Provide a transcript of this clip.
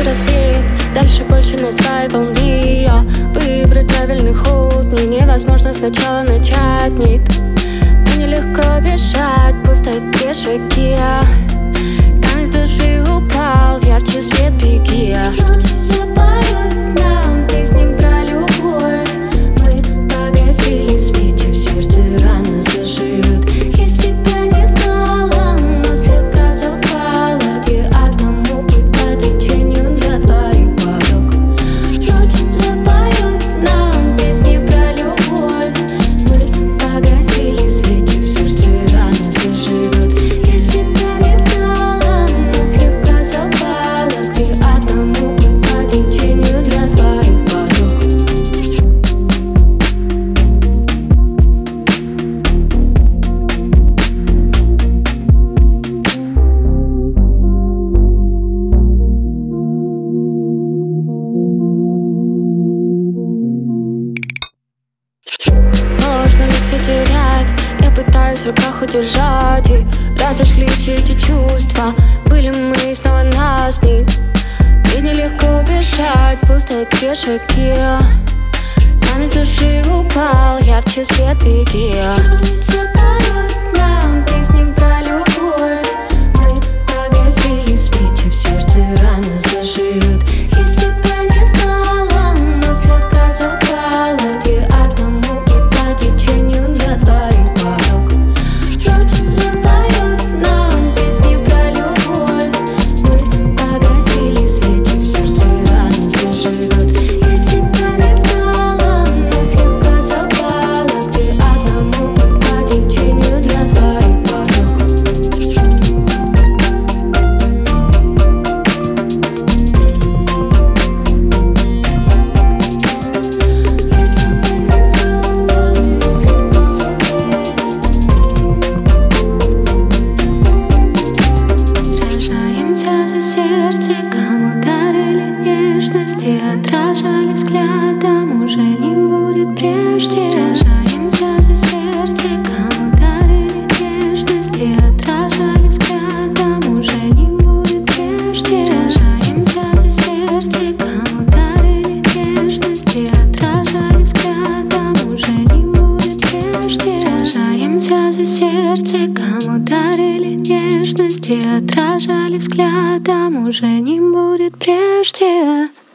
рассвет, дальше больше на своей волне. Выбрать правильный ход мне невозможно сначала начать. Нет, мне нелегко бежать в пустоте шаги. Камень с души упал, ярче свет беги. Люди запоют нам песни про любовь. Мы погасили свечи, в сердце рано заживет. Если бы не знала, но слегка совпала, где одному плыть по течению для твоих поток. Люди запоют нам песни про любовь. Мы погасили свечи, в сердце рано заживет. Если бы не знала, но слегка совпала, где одному плыть по течению для твоих поток. Можно ли все терять? Я пытаюсь в руках удержать. И разошли все эти чувства. Были мы, снова нас нет. Ведь нелегко бежать в пустоте шаги. Камень с души упал, ярче свет беги. Люди запоют нам песни про любовь. Мы погасили свечи, в сердце рано заживет. Если бы не знала, но слегка совпала, где одному плыть по течению для твоих поток. Люди запоют нам песни про любовь. Мы погасили свечи, в сердце рано заживет. Если бы не знала, но слегка совпала, где одному плыть по течению для твоих поток. Сражаемся за сердце, кому дарили нежность и отражали взглядом, уже не будет прежде. Сражаемся за сердце, кому дарили нежность и отражали взглядом, уже не будет прежде. Сражаемся за сердце, кому дарили нежность и отражали взглядом, уже не будет прежде. Сражаемся за сердце, кому дарили нежность и отражали взглядом, уже не будет прежде.